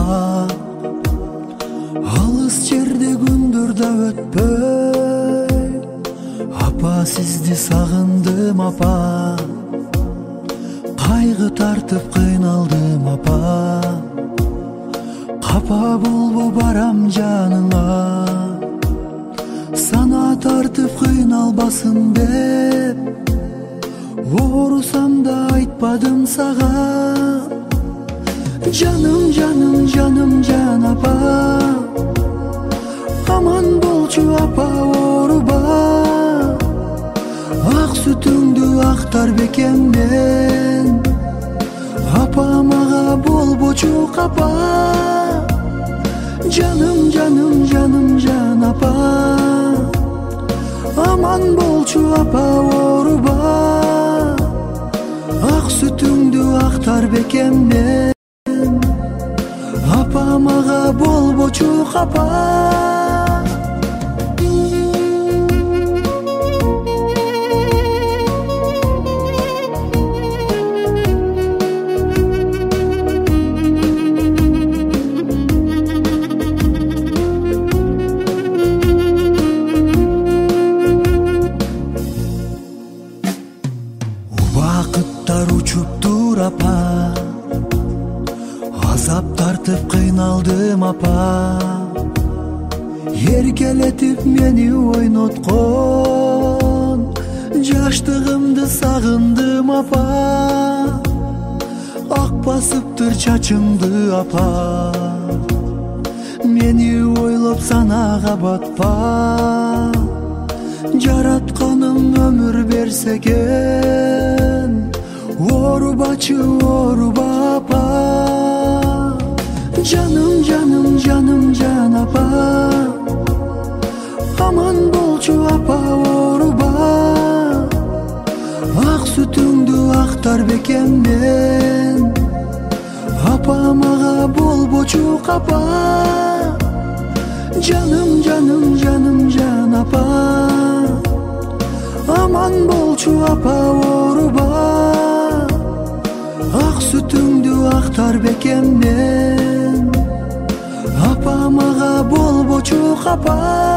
Алыс жерде күндөр да өтпөй, апа сизди сагындым апа. Кайгы тартып кыйналдым апа. Капа болбо барам жаныңа, сана тартып кыйналбасын деп. Оорусам да айтпадым сага. Жаным, жаным, жаным, жан апа. Аман болчу апа, ооруба. Ак сүтүңдү актар бекем мен. Апа мага болбочу капа. Жаным, жаным, жаным, жан апа. Аман болчу апа, ооруба. Ак сүтүңдү актар бекем мен. Апа мага болбочу капа. Убакыттар учуптур апа. Азап тартып кыйналдым апа. Эркелетип мени ойноткон жаштыгымды сагындым апа. Ак басыптыр чачыңды апа. Мени ойлоп санага батпа. Жаратканым өмүр берсе экен, оорубачы, ооруба апа. Жаным, жаным, жаным, жан апа. Аман болчу апа, ооруба. Ак сүтүңдү актар бекем мен. Апа мага болбочу капа. Жаным, жаным, жаным, жан апа. Аман болчу апа, ооруба. Ак сүтүңдү актар бекем мен. Апа мага болбочу капа.